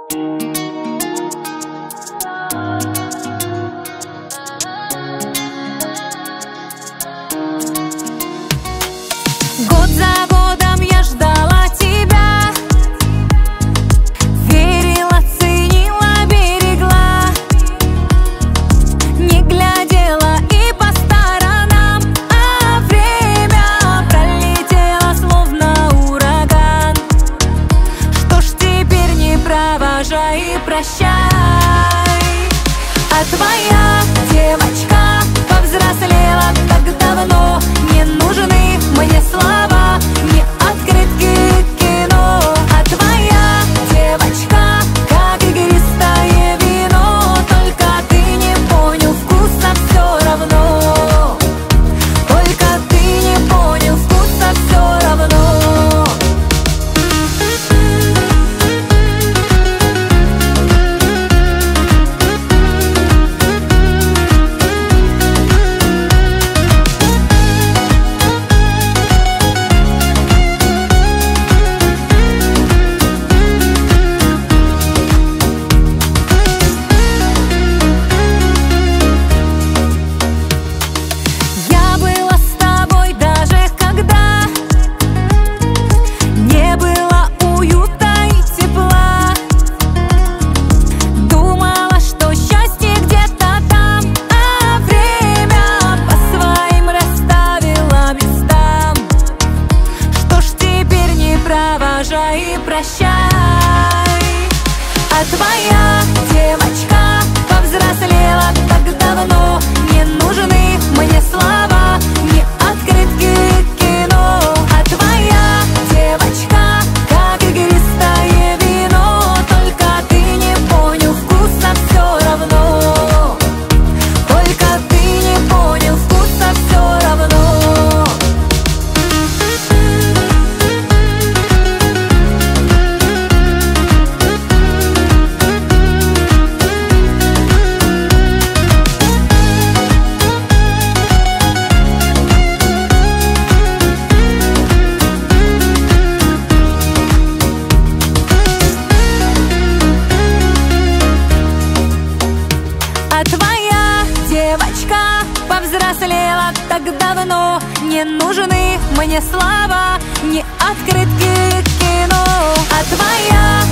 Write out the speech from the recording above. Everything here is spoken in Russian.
Год за годом я ждала тебя, верила, ценила, берегла, не глядела и по сторонам, а время пролетело словно ураган. Что ж теперь, не провожай и прощай. А твоя девочка повзрослела так давно, не нужны мне слова, не открытки кино. А твоя девочка как игристое вино, только ты не понял вкуса все равно. Только ты не понял вкуса все равно. Провожай и прощай. А твоя девочка повзрослела так давно, не нужны мне слова, не открытки кино. А твоя девочка как игристое вино, только ты не понял вкуса все равно. Только ты не понял вкуса все равно. А твоя девочка повзрослела так давно, не нужны мне слова, не открытки кино. А твоя